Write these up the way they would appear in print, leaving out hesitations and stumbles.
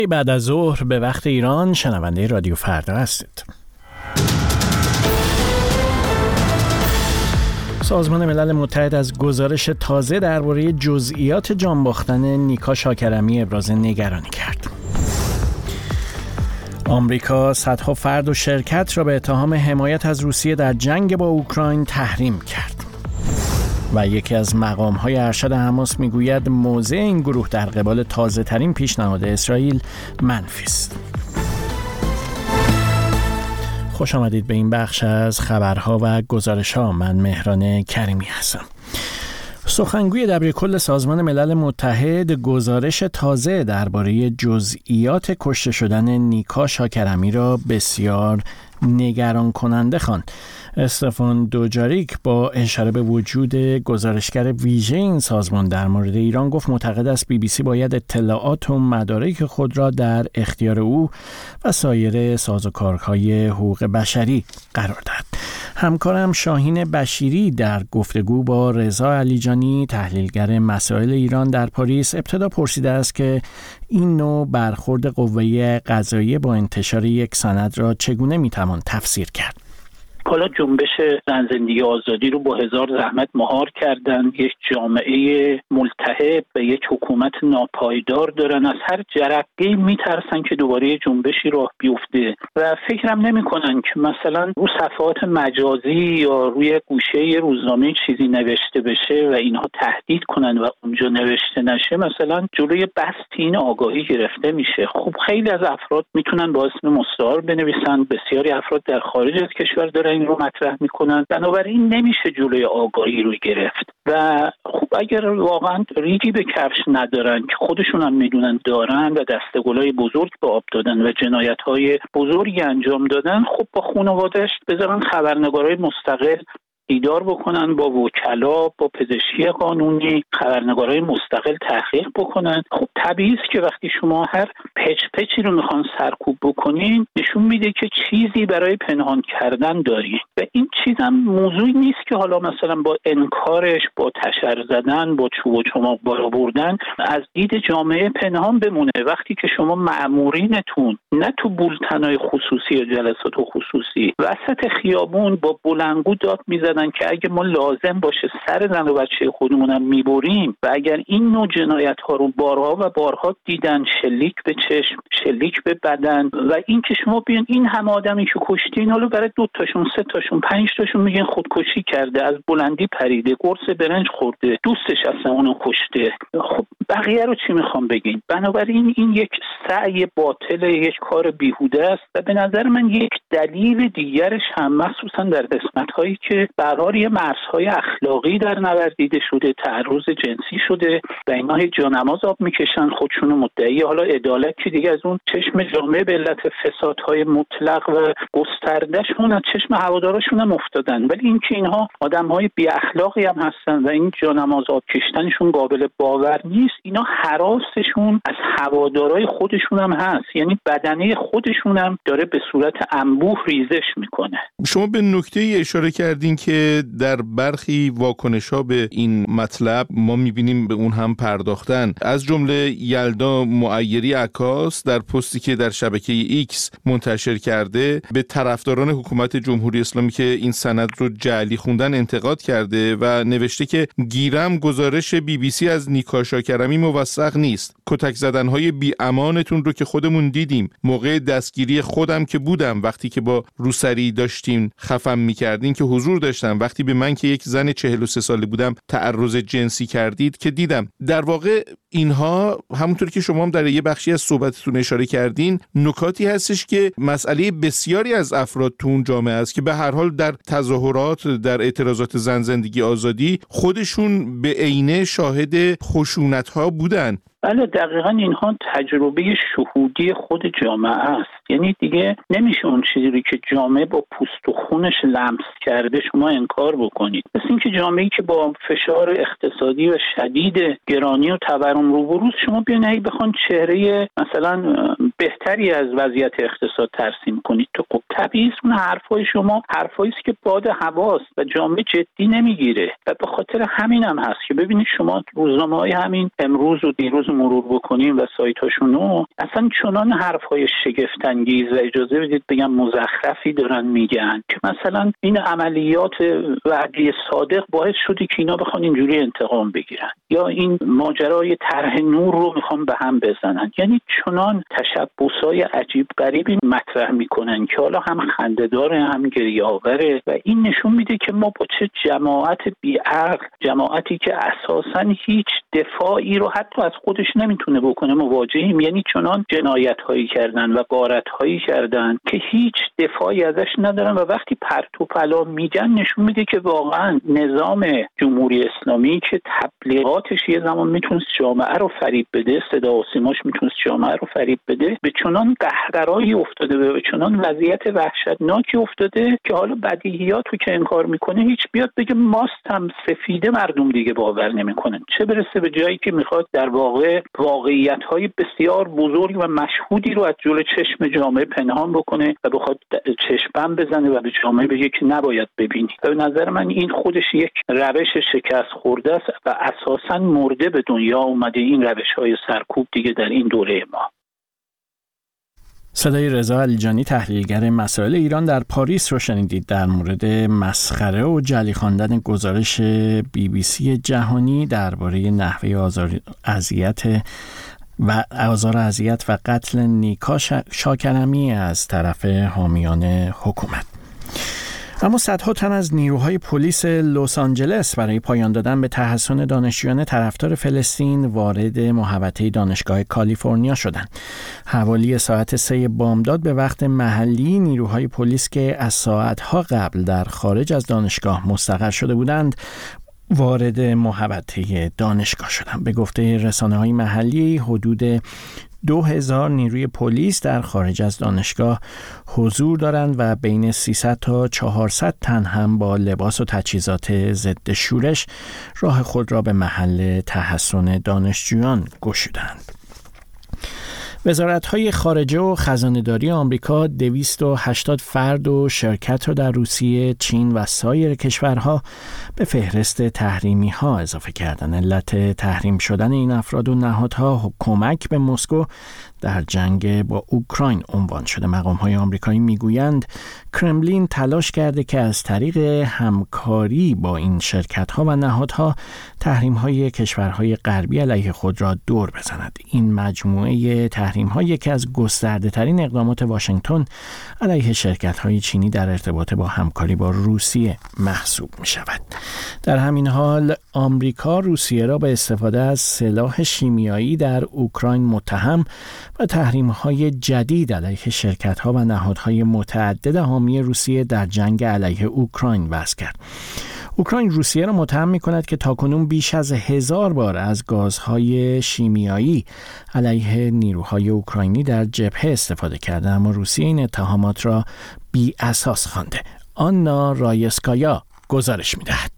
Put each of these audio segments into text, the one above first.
بعد از ظهر به وقت ایران شنونده رادیو فردا هستید. سازمان ملل متحد از گزارش تازه درباره جزئیات جان باختن نیکا شاکرمی ابراز نگرانی کرد. آمریکا صدها فرد و شرکت را به اتهام حمایت از روسیه در جنگ با اوکراین تحریم کرد. و یکی از مقام‌های ارشد حماس میگوید موضع این گروه در قبال تازه‌ترین پیشنهاد اسرائیل منفی است. خوش آمدید به این بخش از خبرها و گزارش‌ها. من مهران کریمی هستم. سخنگوی دبیرکل سازمان ملل متحد گزارش تازه درباره جزئیات کشته شدن نیکا شاکرمی را بسیار نگران کننده خواند. استفان دوجاریک با اشاره به وجود گزارشگر ویژه این سازمان در مورد ایران گفت معتقد است BBC باید اطلاعات و مدارک خود را در اختیار او و سایر سازوکارهای حقوق بشری قرار دهد. همکارم شاهین بشیری در گفتگو با رضا علیجانی تحلیلگر مسائل ایران در پاریس ابتدا پرسیده است که این نوع برخورد قوه قضاییه با انتشار یک سند را چگونه میتوان تفسیر کرد؟ حالا جنبش زن زندگی آزادی رو با هزار زحمت مهار کردن، یک جامعه ملتهب و یک حکومت ناپایدار دارن، از هر جرقه‌ای میترسن که دوباره جنبشی راه بیفته و فکرم نمیکنن که مثلا رو صفحات مجازی یا روی گوشه روزنامه چیزی نوشته بشه و اینها تهدید کنن و اونجا نوشته نشه مثلا جلوی بسط این آگاهی گرفته میشه. خب خیلی از افراد میتونن با اسم مستعار بنویسن، بسیاری افراد در خارج از کشور دارن این رو مطرح میکنن، بنابراین نمیشه جلوی آگاهی رو گرفت و خب اگر واقعا ریگی به کفش ندارن که خودشون هم میدونن دارن و دستگلای بزرگ به آب دادن و جنایت‌های بزرگی انجام دادن، خب با خانواده‌اش بذارن خبرنگارای مستقل دیدار بکنن، با وکلا، با پزشکی قانونی، خبرنگارای مستقل تحقیق بکنن. خب طبیعی است که وقتی شما هر پچی رو میخوان سرکوب بکنین نشون میده که چیزی برای پنهان کردن دارین و این چیز هم موضوعی نیست که حالا مثلا با انکارش، با تشر زدن، با چوب و چماق بالا بردن از دید جامعه پنهان بمونه. وقتی که شما مأمورینتون نه تو بولتنای خصوصی یا جلسات خصوصی وسط خیابون با بلندگو داد میزدن که اگه ما لازم باشه سر زن و بچه خودمونم میبریم و اگر این نوع جنایت ها رو بارها و بارها دیدن، شلیک به چشم، شلیک به بدن و این که شما بیان این همه آدمی که کشتین حالا برای 2 تاشون 3 تاشون 5 تاشون میگن خودکشی کرده، از بلندی پریده، قرص برنج خورده، دوستش اصلا اونو کشته، خب بقیه رو چی میخوام بگین؟ بنابراین این یک سعی باطل، یک کار بیهوده است و به نظر من یک دلیل دیگرش هم مخصوصا در قسمت‌هایی که قرار یه مرزهای اخلاقی در نوردیده شده، تعرض جنسی شده و اینا هی جانماز آب میکشن، خودشونو مدعی حالا عدالت که دیگه از اون چشم جامعه به علت فسادهای مطلق و گستردهشون از چشم هوادارشون هم افتادن. ولی اینکه اینها آدمهای بی اخلاقی هم هستن و این جانماز آب کشتنشون قابل باور نیست، اینا هراسشون از هوادارای خودشون هم هست، یعنی بدنه خودشون هم داره به صورت انبوه ریزش میکنه. شما به نکته‌ای اشاره کردین که در برخی واکنش‌ها به این مطلب ما می‌بینیم به اون هم پرداختن، از جمله یلدا معیری عکاس در پستی که در شبکه ایکس منتشر کرده به طرفداران حکومت جمهوری اسلامی که این سند رو جعلی خوندن انتقاد کرده و نوشته که گیرم گزارش BBC از نیکا شاکرمی موثق نیست، کتک زدن‌های بی‌امانتون رو که خودمون دیدیم، موقع دستگیری خودم که بودم وقتی که با روسری داشتیم خفم می‌کردین که حضور داشتم، وقتی به من که یک زن 43 ساله بودم تعرض جنسی کردید که دیدم. در واقع اینها همونطور که شما هم در یه بخشی از صحبتتون اشاره کردین نکاتی هستش که مسئله بسیاری از افراد تو اون جامعه است که به هر حال در تظاهرات، در اعتراضات زن زندگی آزادی خودشون به عینه شاهد خشونت‌ها بودن. بله دقیقاً اینها تجربه شهودی خود جامعه است. یعنی دیگه نمیشه اون چیزی رو که جامعه با پوست و خونش لمس کرده شما انکار بکنید. مثل اینکه جامعه‌ای که با فشار اقتصادی و شدید گرانی و تورم روبروست شما بیاین بخوان چهره مثلا بهتری از وضعیت اقتصاد ترسیم کنید. تو خب طبیعی اون حرفای شما حرفایی است که باد هواست و جامعه جدی نمیگیره و به خاطر همین هم هست که ببینید شما روزنامه‌های همین امروز و دیروز مرور بکنیم و سایتاشونو اصلا چنان حرفای شگفت انگیز و اجازه بدید بگم مزخرفی دارن میگن که مثلا این عملیات وعده صادق باعث شده که اینا بخوان اینجوری انتقام بگیرن یا این ماجرای طرح نور رو میخوان به هم بزنن. یعنی چنان تشبسای عجیب غریبی مطرح میکنن که حالا هم خنده‌داره هم گریه‌آوره و این نشون میده که ما با چه جماعت بی‌عقل، جماعتی که اساساً هیچ دفاعی رو حتی از خودش نمیتونه بکنه مواجهیم. یعنی چنان جنایت‌هایی کردن و غارت‌هایی کردن که هیچ دفاعی ازش ندارن و وقتی پرت و پلا میگن نشون میده که واقعاً نظام جمهوری اسلامی که تبلیغاتش یه زمان میتونست جامعه رو فریب بده، صدا و سیماش میتونست جامعه رو فریب بده، به چنان قهقرایی افتاده به چنان وضعیت وحشتناکی افتاده که حالا بدیهیات رو که انکار میکنه هیچ بیاد بگه ماست هم سفیده مردم دیگه باور نمیکنن، چه برسه به جایی که میخواد در واقع واقعیت‌های بسیار بزرگ و مشهودی رو از جلوی چشم جامعه پنهان بکنه و بخواد چشم‌بند بزنه و به جامعه بگه که نباید ببینی. به نظر من این خودش یک روش شکست خورده است و اساساً مرده به دنیا اومده این روش‌های سرکوب دیگه در این دوره ما. صدای رضا علیجانی تحلیلگر مسائل ایران در پاریس رو شنیدید در مورد مسخره و جعلی خواندن گزارش BBC جهانی درباره نحوه آزار اذیت و قتل نیکا شاکرمی از طرف حامیان حکومت. اما صدها تن از نیروهای پلیس لس آنجلس برای پایان دادن به تحصن دانشجویان طرفدار فلسطین وارد محوطه دانشگاه کالیفرنیا شدند. حوالی ساعت 3 بامداد به وقت محلی نیروهای پلیس که از ساعتها قبل در خارج از دانشگاه مستقر شده بودند وارد محوطه دانشگاه شدند. به گفته رسانه‌های محلی حدود 2000 نیروی پلیس در خارج از دانشگاه حضور دارند و بین 300 تا 400 تن هم با لباس و تجهیزات ضد شورش راه خود را به محل تحصن دانشجویان گشودند. وزارت‌های خارجه و خزانه‌داری آمریکا 280 فرد و شرکت را در روسیه، چین و سایر کشورها به فهرست تحریمی‌ها اضافه کردند. علت تحریم شدن این افراد و نهادها کمک به مسکو در جنگ با اوکراین عنوان شده. مقام‌های آمریکایی میگویند کرملین تلاش کرده که از طریق همکاری با این شرکت‌ها و نهادها تحریم‌های کشورهای غربی علیه خود را دور بزند. این مجموعه تحریم‌ها یکی از گسترده‌ترین اقدامات واشنگتن علیه شرکت‌های چینی در ارتباط با همکاری با روسیه محسوب می‌شود. در همین حال آمریکا روسیه را به استفاده از سلاح شیمیایی در اوکراین متهم و تحریم‌های جدید علیه شرکت‌ها و نهادهای متعدد حامی روسیه در جنگ علیه اوکراین وضع کرد. اوکراین روسیه را متهم می‌کند که تاکنون بیش از 1000 بار از گازهای شیمیایی علیه نیروهای اوکراینی در جبهه استفاده کرده، اما روسیه این اتهامات را بی اساس خوانده. آنا رایسکایا گزارش می‌دهد.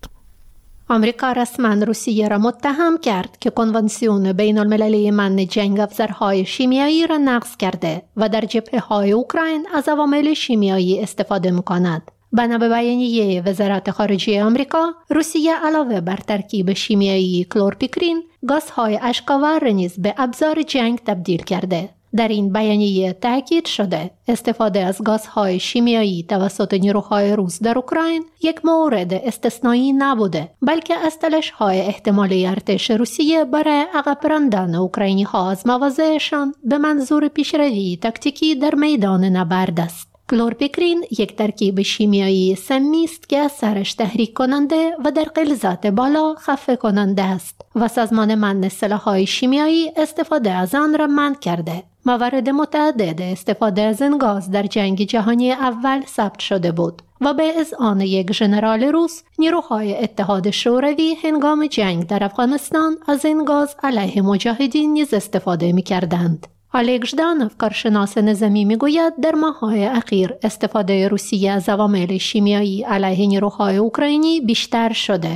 آمریکا رسما روسیه را متهم کرد که کنوانسیون بین المللی منع جنگ افزارهای شیمیایی را نقض کرده و در جبهه‌های اوکراین از عوامل شیمیایی استفاده می‌کند. بنا به بیانیه وزارت خارجه آمریکا، روسیه علاوه بر ترکیب شیمیایی کلورپیکرین، گازهای اشک‌آور را نیز به ابزار جنگ تبدیل کرده. در این بیانیه تاکید شده استفاده از گازهای شیمیایی توسط نیروهای روس در اوکراین یک مورد استثنایی نبوده، بلکه از تلاش‌های احتمالی ارتش روسیه برای عقب راندن اوکراینی‌ها از مواضعشان به منظور پیشروی تاکتیکی در میدان نبرد است. کلورپیکرین یک ترکیب شیمیایی سمی است که اثرش تحریک کننده و در غلظت بالا خفه کننده است و سازمان منع سلاح‌های شیمیایی استفاده از آن را منع کرده. موارد متعدد استفاده از این گاز در جنگ جهانی اول ثبت شده بود و به اذعان یک ژنرال روس، نیروهای اتحاد شوروی هنگام جنگ در افغانستان از این گاز علیه مجاهدین نیز استفاده می‌کردند. الکس ژدانوف، کارشناس نظامی، میگوید در ماه‌های اخیر استفاده روسیه از عوامل شیمیایی علیه نیروهای اوکراینی بیشتر شده.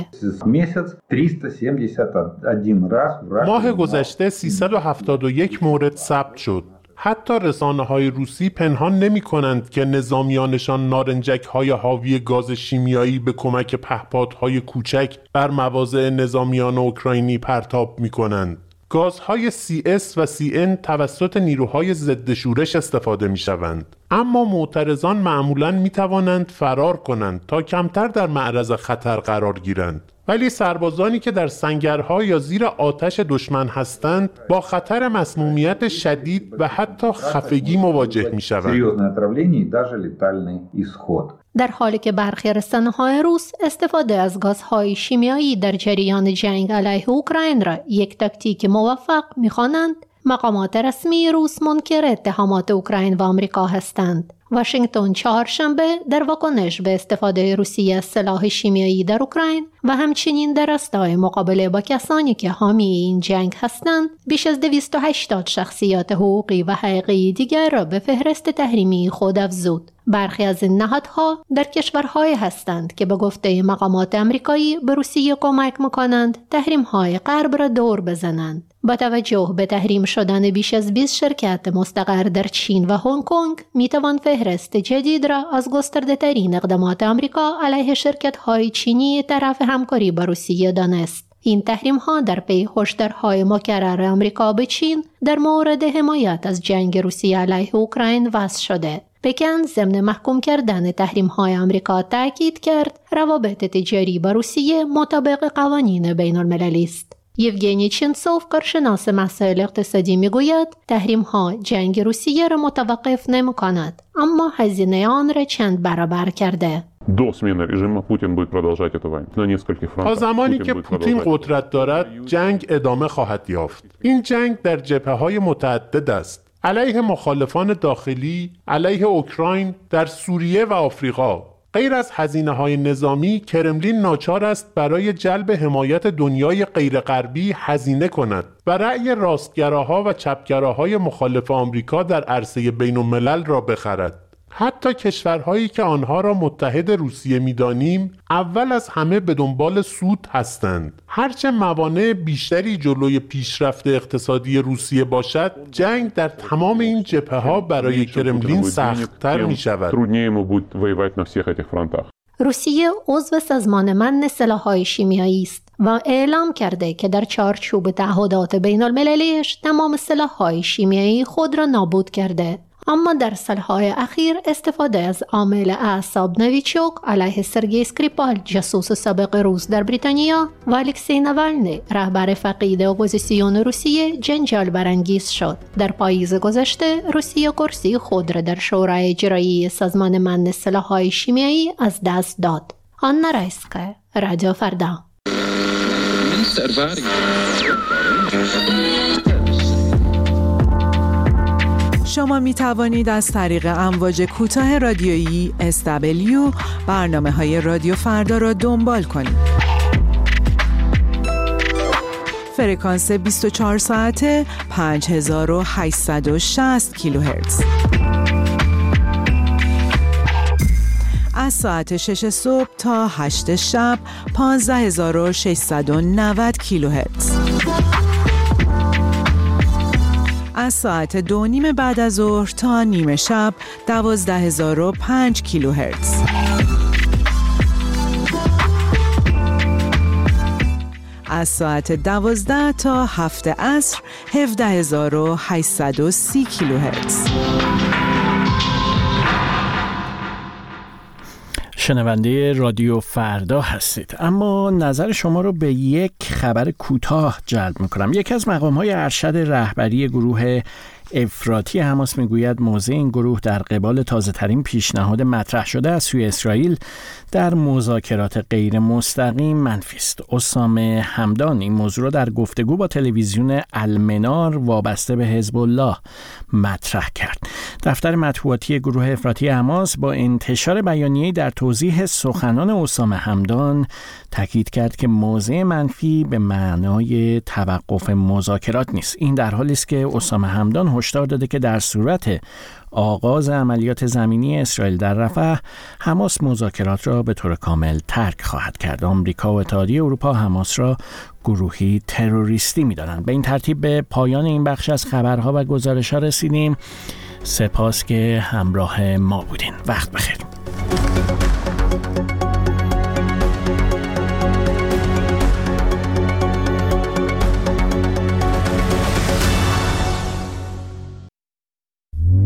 ماه گذشته 371 مورد ثبت شد. حتی رسانه‌های روسی پنهان نمی‌کنند که نظامیانشان نارنجک‌های حاوی گاز شیمیایی به کمک پهپادهای کوچک بر مواضع نظامیان اوکراینی پرتاب می‌کنند. گازهای CS و CN توسط نیروهای ضد شورش استفاده می‌شوند، اما معترضان معمولاً می‌توانند فرار کنند تا کمتر در معرض خطر قرار گیرند. ولی سربازانی که در سنگرها یا زیر آتش دشمن هستند با خطر مسمومیت شدید و حتی خفگی مواجه می‌شوند. در حالی که برخی رسانه‌های روس استفاده از گازهای شیمیایی در جریان جنگ علیه اوکراین را یک تاکتیک موفق می‌خوانند، مقامات رسمی روس منکر اتهامات اوکراین و آمریکا هستند. واشنگتن چهارشنبه در واکنش به استفاده روسیه از سلاح شیمیایی در اوکراین و همچنین در راستای مقابله با کسانی که حامی این جنگ هستند، بیش از 280 شخصیت حقوقی و حقوقی دیگر را به فهرست تحریمی خود افزود. برخی از این نهادها در کشورهایی هستند که به گفته مقامات آمریکایی به روسیه کمک می‌کنند تحریم‌های غرب را دور بزنند. با توجه به تحریم شدن بیش از 20 شرکت مستقر در چین و هنگ کنگ، میتوان فهرست جدید را از گسترده‌ترین اقدامات آمریکا علیه شرکت‌های چینی طرف همکاری با روسیه دانست. این تحریم‌ها در پی هشدارهای مکرر آمریکا به چین در مورد حمایت از جنگ روسیه علیه اوکراین وضع شده. پکن ضمن محکوم کردن تحریم‌های آمریکا تاکید کرد روابط تجاری با روسیه مطابق قوانین بین‌المللی است. یوگنی چینسوف، کارشناس مسائل اقتصادی، میگوید تحریم‌ها جنگ روسیه را متوقف نمی‌کند، اما هزینه آن را چند برابر کرده. تا زمانی که پوتین قدرت دارد، جنگ ادامه خواهد یافت. این جنگ در جبهه‌های متعدد است. علیه مخالفان داخلی، علیه اوکراین، در سوریه و آفریقا. غیر از هزینه‌های نظامی، کرملین ناچار است برای جلب حمایت دنیای غیرغربی هزینه کند و رأی راستگراها و چپگراهای مخالف آمریکا در عرصه بین‌الملل را بخرد. حتی کشورهایی که آنها را متحد روسیه می‌دانیم، اول از همه به دنبال سود هستند. هرچه موانع بیشتری جلوی پیشرفت اقتصادی روسیه باشد، جنگ در تمام این جبهه‌ها برای کرملین سخت‌تر می‌شود. روسیه عضو سازمان منع سلاح‌های شیمیایی است و اعلام کرده که در چارچوب تعهدات بین‌المللیش تمام سلاح‌های شیمیایی خود را نابود کرده. اما در سالهای اخیر استفاده از عامل اعصاب نویچوک علیه سرگئی اسکریپال، جاسوس سابق روس در بریتانیا، و الکسی ناوالنی، رهبر فقید اپوزیسیون روسیه، جنجال برانگیز شد. در پاییز گذشته روسیه کرسی خود را در شورای اجرایی سازمان منع سلاح‌های شیمیایی از دست داد. آنا رایسکا، رادیو فردا. شما می توانید از طریق امواج کوتاه رادیویی SW برنامه‌های رادیو فردا را دنبال کنید. فرکانس 24 ساعته 5860 کیلوهرتز. از ساعت 6 صبح تا 8 شب 15690 کیلوهرتز. از ساعت 2:30 بعد از ظهر تا نیمه شب 12005 کیلوهرتز. از ساعت 12 تا 7 عصر 17830 کیلوهرتز. شنونده رادیو فردا هستید، اما نظر شما رو به یک خبر کوتاه جلب میکنم. یکی از مقام‌های ارشد رهبری گروه افراطی حماس میگوید موضع این گروه در قبال تازه‌ترین پیشنهاد مطرح شده از سوی اسرائیل در مذاکرات غیر مستقیم منفی است. اسامه همدان این موضوع را در گفتگو با تلویزیون المنار وابسته به حزب الله مطرح کرد. دفتر مطبوعاتی گروه افراطی حماس با انتشار بیانیه‌ای در توضیح سخنان اسامه همدان تاکید کرد که موضع منفی به معنای توقف مذاکرات نیست. این در حالی است که اسامه همدان هشدار داده که در صورت آغاز عملیات زمینی اسرائیل در رفح، حماس مذاکرات را به طور کامل ترک خواهد کرد. آمریکا و اتحادیه اروپا حماس را گروهی تروریستی می‌دانند. به این ترتیب به پایان این بخش از خبرها و گزارش‌ها رسیدیم. سپاس که همراه ما بودین. وقت بخیر.